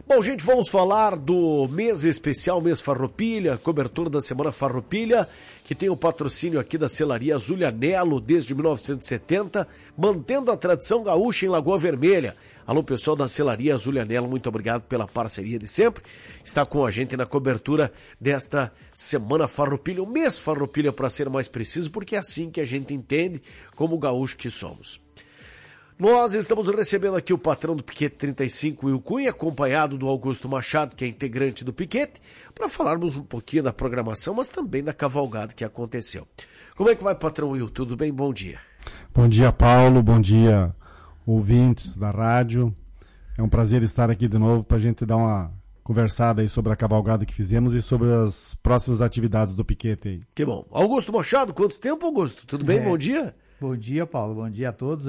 Bom, gente, vamos falar do mês especial, mês Farroupilha, cobertura da Semana Farroupilha, que tem o patrocínio aqui da Selaria Zulianello desde 1970, mantendo a tradição gaúcha em Lagoa Vermelha. Alô, pessoal da Selaria Zulianello, muito obrigado pela parceria de sempre. Está com a gente na cobertura desta Semana Farroupilha, o mês Farroupilha, para ser mais preciso, porque é assim que a gente entende como gaúcho que somos. Nós estamos recebendo aqui o patrão do Piquete 35, Will Cunha, acompanhado do Augusto Machado, que é integrante do Piquete, para falarmos um pouquinho da programação, mas também da cavalgada que aconteceu. Como é que vai, patrão Will? Tudo bem? Bom dia. Bom dia, Paulo. Bom dia, ouvintes da rádio. É um prazer estar aqui de novo para a gente dar uma conversada aí sobre a cavalgada que fizemos e sobre as próximas atividades do Piquete aí. Que bom. Augusto Machado, quanto tempo, Augusto? Tudo bem? Bom dia. Bom dia, Paulo. Bom dia a todos.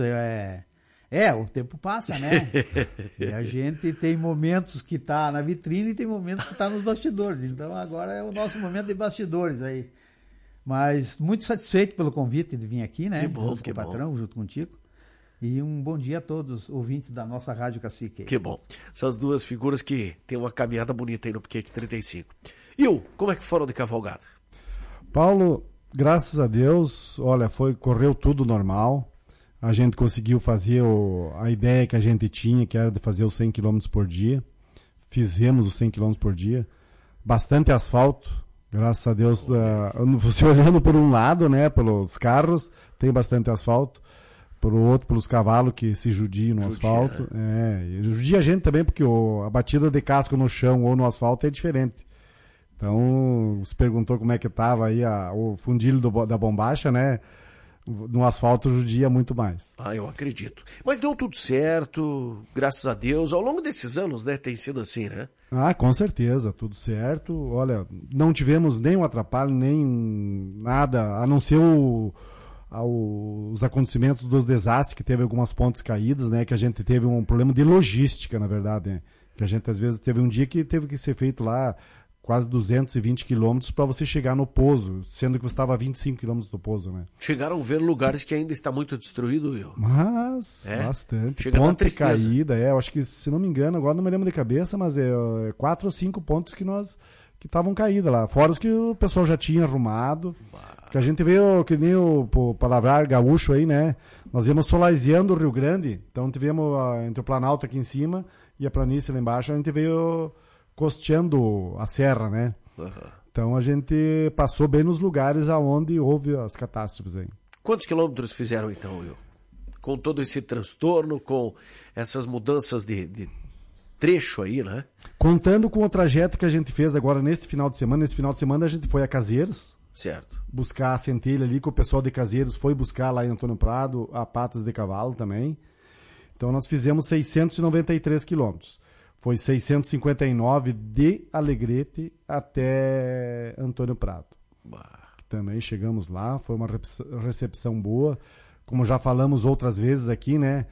O tempo passa, né? E a gente tem momentos que tá na vitrine e tem momentos que tá nos bastidores. Então agora é o nosso momento de bastidores aí. Mas muito satisfeito pelo convite de vir aqui, né? Que bom, junto com o patrão, junto contigo. E um bom dia a todos os ouvintes da nossa Rádio Cacique. Que bom. Essas duas figuras que tem uma caminhada bonita aí no Piquete 35. E como é que foram de cavalgada? Paulo, graças a Deus, olha, correu tudo normal. A gente conseguiu fazer a ideia que a gente tinha, que era de fazer os 100 km por dia. Fizemos os 100 km por dia. Bastante asfalto, graças a Deus. Você olhando por um lado, né, pelos carros, tem bastante asfalto. Por outro, pelos cavalos que se judiam no asfalto. Né? Judia a gente também, porque a batida de casco no chão ou no asfalto é diferente. Então, se perguntou como é que estava aí o fundilho da bombacha, né? No asfalto judia muito mais. Eu acredito. Mas deu tudo certo, graças a Deus. Ao longo desses anos, né, tem sido assim, né? Com certeza, tudo certo. Olha, não tivemos nenhum atrapalho, nem nada, a não ser os acontecimentos dos desastres, que teve algumas pontes caídas, né? Que a gente teve um problema de logística, na verdade, né? Que a gente, às vezes, teve um dia que teve que ser feito lá quase 220 quilômetros para você chegar no pouso, sendo que você estava a 25 quilômetros do pouso, né? Chegaram a ver lugares que ainda está muito destruído, Will? Mas, bastante. Chega Ponte caída, eu acho que, se não me engano, agora não me lembro de cabeça, mas 4 ou 5 pontos que estavam caídas lá, fora os que o pessoal já tinha arrumado, que a gente veio, que nem o palavrar gaúcho aí, né? Nós íamos solazeando o Rio Grande, então tivemos entre o Planalto aqui em cima e a planície lá embaixo, a gente veio costeando a serra, né? Uhum. Então a gente passou bem nos lugares aonde houve as catástrofes aí. Quantos quilômetros fizeram então, Will? Com todo esse transtorno, com essas mudanças de trecho aí, né? Contando com o trajeto que a gente fez agora nesse final de semana a gente foi a Caseiros. Certo. Buscar a centelha ali, que o pessoal de Caseiros foi buscar lá em Antônio Prado, a Patas de Cavalo também. Então nós fizemos 693 quilômetros. Foi 659 de Alegrete até Antônio Prado. Também chegamos lá, foi uma recepção boa. Como já falamos outras vezes aqui, né?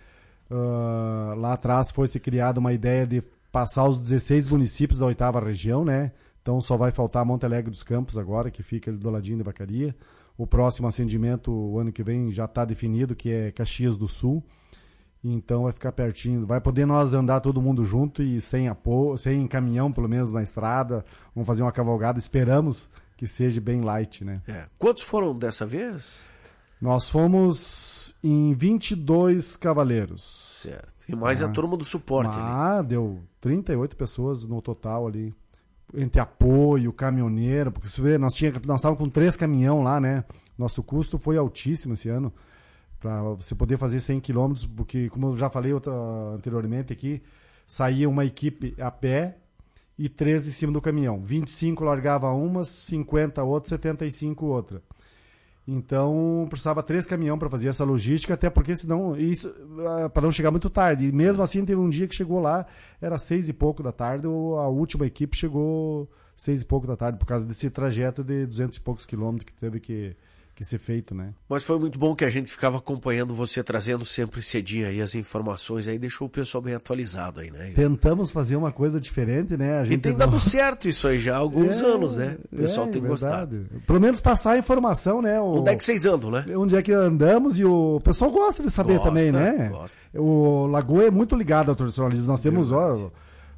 Lá atrás foi-se criada uma ideia de passar os 16 municípios da 8ª região, né? Então só vai faltar Monte Alegre dos Campos agora, que fica ali do ladinho de Vacaria. O próximo acendimento, o ano que vem, já está definido, que é Caxias do Sul. Então vai ficar pertinho, vai poder nós andar todo mundo junto e sem apoio, sem caminhão pelo menos na estrada, vamos fazer uma cavalgada, esperamos que seja bem light, né? Quantos foram dessa vez? Nós fomos em 22 cavaleiros. Certo, e mais a turma do suporte ali. Deu 38 pessoas no total ali, entre apoio, caminhoneiro, porque você vê, nós estávamos com 3 caminhão lá, né? Nosso custo foi altíssimo esse ano, para você poder fazer 100 quilômetros, porque, como eu já falei anteriormente aqui, saía uma equipe a pé e 3 em cima do caminhão. 25 largava uma, 50 outra, 75 outra. Então, precisava 3 caminhões para fazer essa logística, até porque senão, isso para não chegar muito tarde. E mesmo assim, teve um dia que chegou lá, era 6 e pouco da tarde, a última equipe chegou 6 e pouco da tarde, por causa desse trajeto de 200 e poucos quilômetros que teve que ser feito, né? Mas foi muito bom que a gente ficava acompanhando você, trazendo sempre cedinho aí as informações, aí deixou o pessoal bem atualizado aí, né? Tentamos fazer uma coisa diferente, né? E tem dado certo isso aí já há alguns anos, né? O pessoal tem gostado. Pelo menos passar a informação, né? Onde é que vocês andam, né? Onde é que andamos e o pessoal gosta de saber também, né? Gosta. O Lagoa é muito ligado ao tradicionalismo. Nós temos,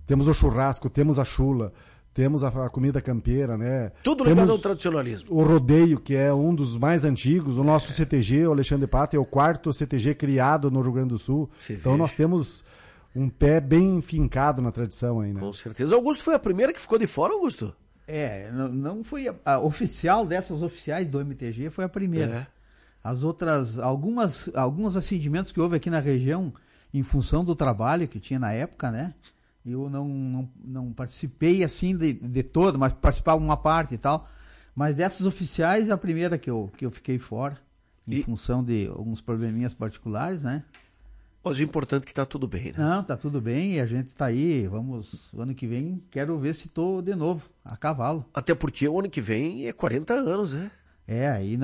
Temos o churrasco, temos a chula, temos a comida campeira, né? Tudo ligado ao tradicionalismo. O rodeio, que é um dos mais antigos. O nosso CTG, o Alexandre Pata, é o 4º CTG criado no Rio Grande do Sul. Então nós temos um pé bem fincado na tradição aí, né? Com certeza. Augusto foi a primeira que ficou de fora, Augusto? Não foi a oficial dessas oficiais do MTG, foi a primeira. As outras, alguns acendimentos que houve aqui na região, em função do trabalho que tinha na época, né? Eu não participei assim de todo, mas participava uma parte e tal. Mas dessas oficiais, a primeira que eu fiquei fora, em função de alguns probleminhas particulares, né? Mas o importante é que tá tudo bem, né? Não, tá tudo bem e a gente tá aí, ano que vem, quero ver se tô de novo, a cavalo. Até porque o ano que vem é 40 anos, né? Aí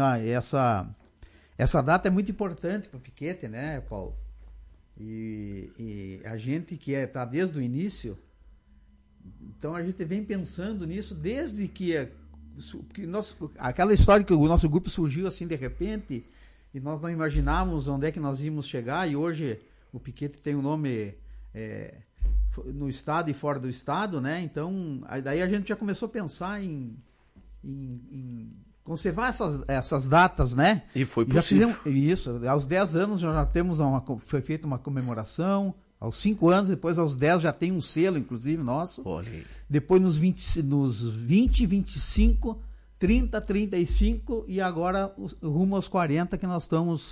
essa data é muito importante pro piquete, né, Paulo? E a gente que tá desde o início, então a gente vem pensando nisso desde que aquela história que o nosso grupo surgiu assim de repente, e nós não imaginávamos onde é que nós íamos chegar, e hoje o piquete tem um nome no estado e fora do estado, né? Então, daí a gente já começou a pensar em conservar essas datas, né? E foi possível. Isso, aos 10 anos já temos foi feita uma comemoração, aos 5 anos, depois aos 10 já tem um selo, inclusive, nosso. Olha aí. Depois nos 20, 25, 30, 35 e agora rumo aos 40 que nós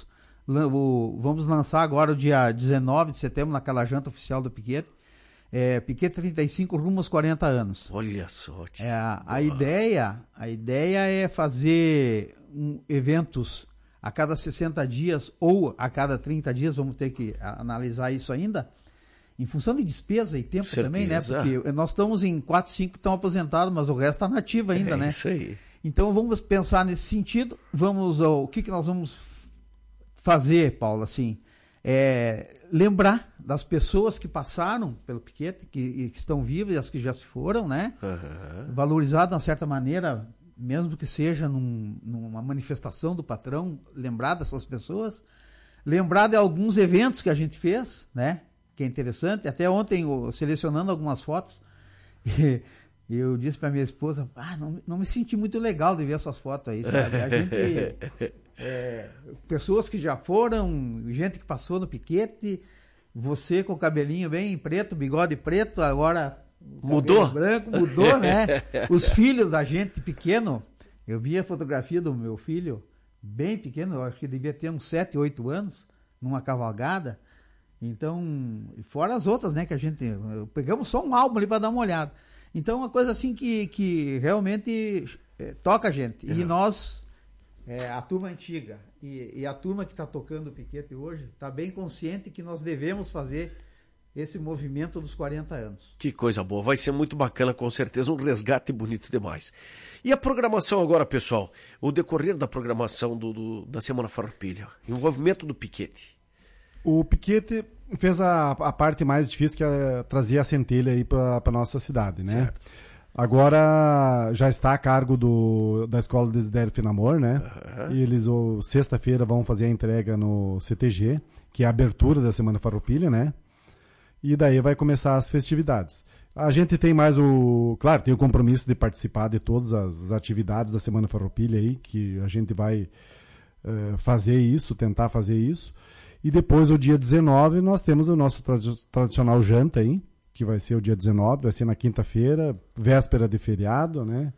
vamos lançar agora o dia 19 de setembro, naquela janta oficial do Piquete. Piquete 35 rumo aos 40 anos. Olha só. A ideia é fazer eventos a cada 60 dias ou a cada 30 dias, vamos ter que analisar isso ainda, em função de despesa e tempo também, né? Porque nós estamos em 4, 5 que estão aposentados, mas o resto está nativo ainda, né? Isso aí. Então vamos pensar nesse sentido, o que nós vamos fazer, Paulo, assim, lembrar das pessoas que passaram pelo piquete, que estão vivas e as que já se foram, né? Uhum. Valorizar de uma certa maneira, mesmo que seja numa manifestação do patrão, lembrar dessas pessoas, lembrar de alguns eventos que a gente fez, né? Que é interessante. Até ontem, selecionando algumas fotos, eu disse para minha esposa, não me senti muito legal de ver essas fotos aí, sabe? A gente... pessoas que já foram, gente que passou no piquete, você com o cabelinho bem preto, bigode preto, agora mudou, branco, mudou, né? Os filhos da gente pequeno, eu vi a fotografia do meu filho bem pequeno, eu acho que devia ter uns 7, 8 anos, numa cavalgada. Então, fora as outras, né, que a gente pegamos só um álbum ali para dar uma olhada. Então, uma coisa assim que realmente toca a gente. E nós, a turma antiga e a turma que está tocando o piquete hoje, está bem consciente que nós devemos fazer esse movimento dos 40 anos. Que coisa boa, vai ser muito bacana, com certeza, um resgate bonito demais. E a programação agora, pessoal? O decorrer da programação da Semana Farroupilha, envolvimento do piquete. O piquete fez a parte mais difícil, que é trazer a centelha aí para a nossa cidade, né? Certo. Agora já está a cargo da Escola Desidério Finamor, né? Uhum. E eles, sexta-feira, vão fazer a entrega no CTG, que é a abertura da Semana Farroupilha, né? E daí vai começar as festividades. A gente tem mais claro, tem o compromisso de participar de todas as atividades da Semana Farroupilha aí, que a gente vai fazer isso, tentar fazer isso. E depois, o dia 19, nós temos o nosso tradicional janta aí, que vai ser o dia 19, vai ser na quinta-feira, véspera de feriado, né?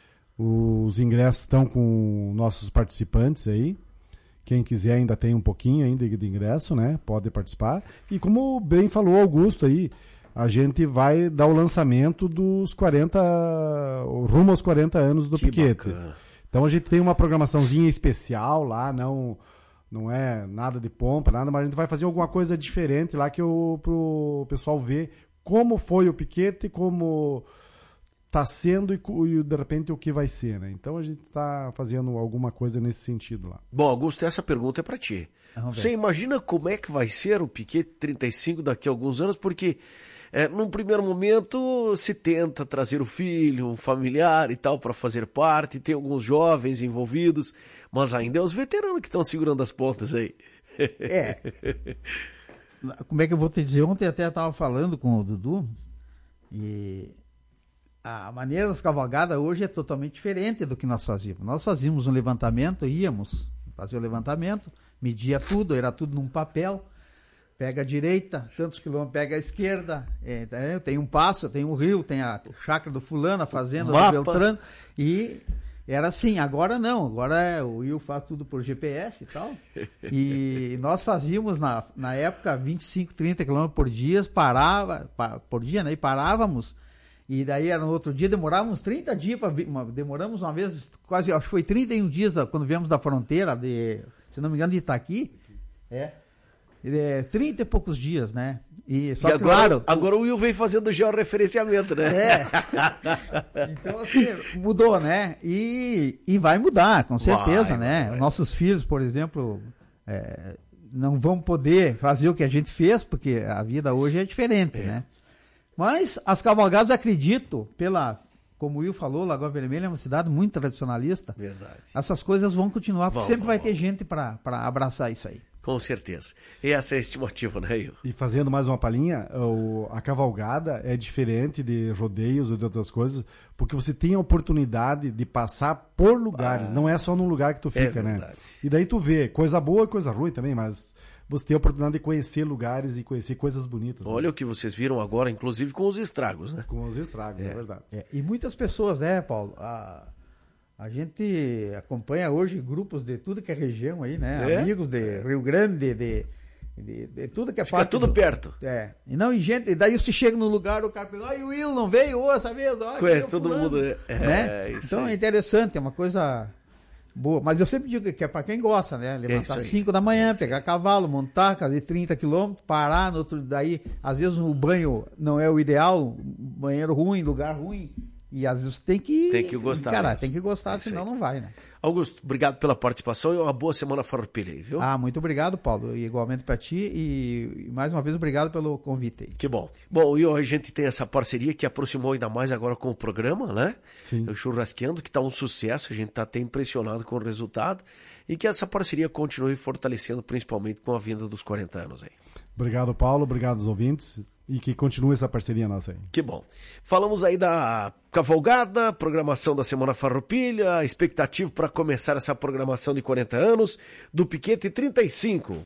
Os ingressos estão com nossos participantes aí. Quem quiser ainda tem um pouquinho ainda de ingresso, né? Pode participar. E como bem falou Augusto aí, a gente vai dar o lançamento dos 40, rumo aos 40 anos do piquete. Bacana. Então a gente tem uma programaçãozinha especial lá, não é nada de pompa, nada, mas a gente vai fazer alguma coisa diferente lá pro pessoal ver como foi o piquete, como está sendo e de repente o que vai ser, né? Então a gente está fazendo alguma coisa nesse sentido lá. Bom, Augusto, essa pergunta é para ti. Você imagina como é que vai ser o piquete 35 daqui a alguns anos? Porque num primeiro momento se tenta trazer o filho, um familiar e tal para fazer parte, tem alguns jovens envolvidos, mas ainda é os veteranos que estão segurando as pontas aí. Como é que eu vou te dizer? Ontem até estava falando com o Dudu, E a maneira das cavalgadas hoje é totalmente diferente do que nós fazíamos. Nós fazíamos um levantamento, íamos fazer o levantamento, media tudo, era tudo num papel. Pega a direita, tantos quilômetros, pega a esquerda, tem um passo, tem um rio, tem a chácara do fulano, a fazenda do Beltrano, e era assim. Agora não, agora o Will faz tudo por GPS e tal, e nós fazíamos na época 25, 30 quilômetros por dia, né, e parávamos, e daí era no outro dia, demorávamos 30 dias, demoramos uma vez, quase, acho que foi 31 dias, quando viemos da fronteira, se não me engano, de Itaqui, 30 e poucos dias, né? E só e agora, agora o Will vem fazendo georreferenciamento, né? Então, assim, mudou, né? E vai mudar, com certeza, né? Nossos filhos, por exemplo, não vão poder fazer o que a gente fez, porque a vida hoje é diferente, né? Mas as cavalgadas, acredito, como o Will falou, Lagoa Vermelha é uma cidade muito tradicionalista. Verdade. Essas coisas vão continuar, porque sempre vai ter gente para abraçar isso aí. Com certeza. E essa é a estimativa, né, Will? E fazendo mais uma palhinha, a cavalgada é diferente de rodeios ou de outras coisas, porque você tem a oportunidade de passar por lugares, não é só num lugar que tu fica, né? E daí tu vê coisa boa e coisa ruim também, mas você tem a oportunidade de conhecer lugares e conhecer coisas bonitas. Olha, né? O que vocês viram agora, inclusive com os estragos, né? Com os estragos, é verdade. E muitas pessoas, né, Paulo? A gente acompanha hoje grupos de tudo que é região aí, né? Amigos de Rio Grande, de tudo que é parte. Fica tudo perto. E gente, daí você chega no lugar, o cara pergunta, o Will não veio essa vez? Conhece todo mundo, né? Então é interessante, é uma coisa boa. Mas eu sempre digo que é para quem gosta, né? Levantar às 5 da manhã, pegar cavalo, montar, fazer 30 quilômetros, parar, daí, às vezes o banho não é o ideal, banheiro ruim, lugar ruim. E às vezes tem que gostar. Cara, tem que gostar, senão não vai, né? Augusto, obrigado pela participação e uma boa semana farroupilha aí, viu? Muito obrigado, Paulo. E igualmente para ti e mais uma vez obrigado pelo convite aí. Que bom. Bom, e a gente tem essa parceria que aproximou ainda mais agora com o programa, né? Sim. O Churrasqueando, que tá um sucesso, a gente tá até impressionado com o resultado e que essa parceria continue fortalecendo, principalmente com a vinda dos 40 anos aí. Obrigado, Paulo. Obrigado aos ouvintes. E que continue essa parceria nossa aí. Que bom. Falamos aí da cavalgada, programação da Semana Farroupilha, expectativa para começar essa programação de 40 anos, do Piquete 35.